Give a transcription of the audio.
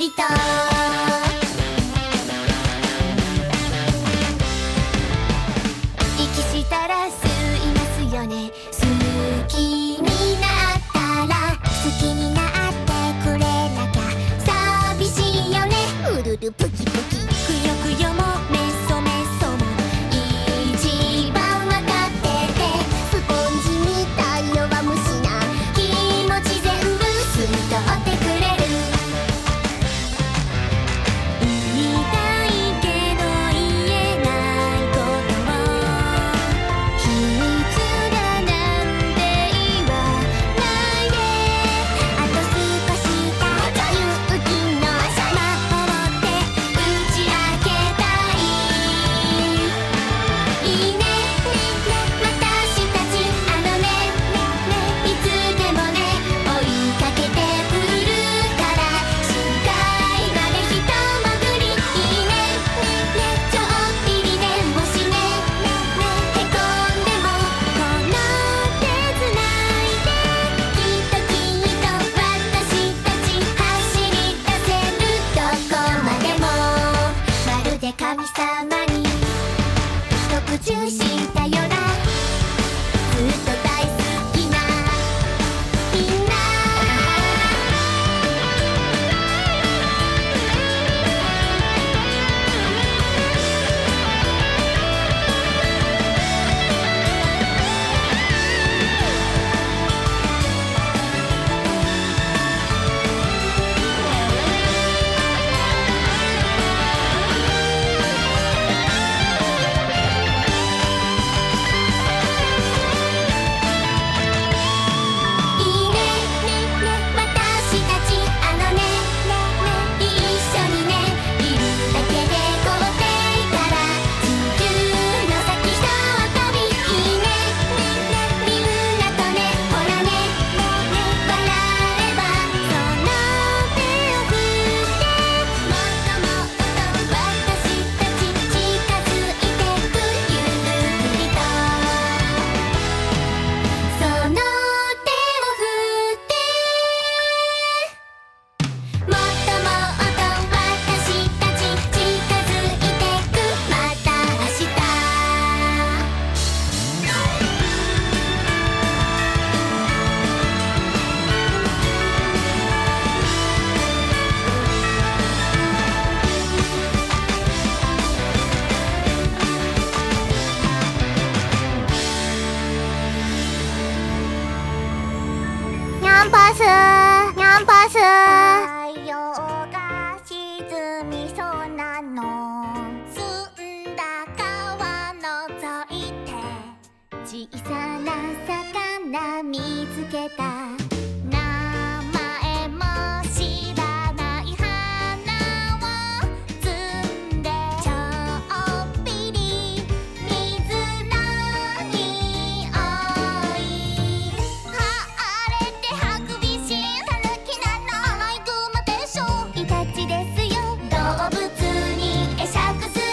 りと息したら吸いますよね。好きになったら好きになってくれなきゃ寂しいよね。うるるプキプキくよくよもメソメソも一番わかってて、スポンジみたい弱虫な気持ち全部吸い取ってくれる。言いたいけど言えないことも秘密だなんて言わないで。あと少しだけ勇気の魔法って打ち明けたい。いいね私たちあのねいつでもね追いかけてくるから深海までひと潜り。いいねちょっぴりでもしねへこんでもこの手つないできっと私たち走り出せる。どこまでもまるで神様に特注したようなずっと大好きなみんな。いいね私たちあのね一緒にねいるだけで凍っていたら地球の先ひと飛び。いいねみんなとねほらね笑えばその手を振ってもっともっと私たち近づいてくゆっくりとその手を振ってもっともっと私たち近づいてく。また明日ニャンパスニャンパス太陽が沈みそうなの。澄んだ川覗いて小さな魚見つけた。名前も知らない花を摘んでちょっぴり水の匂い。晴れてハクビシンタヌキなのアライグマでしょイタチですよ。動物に会釈す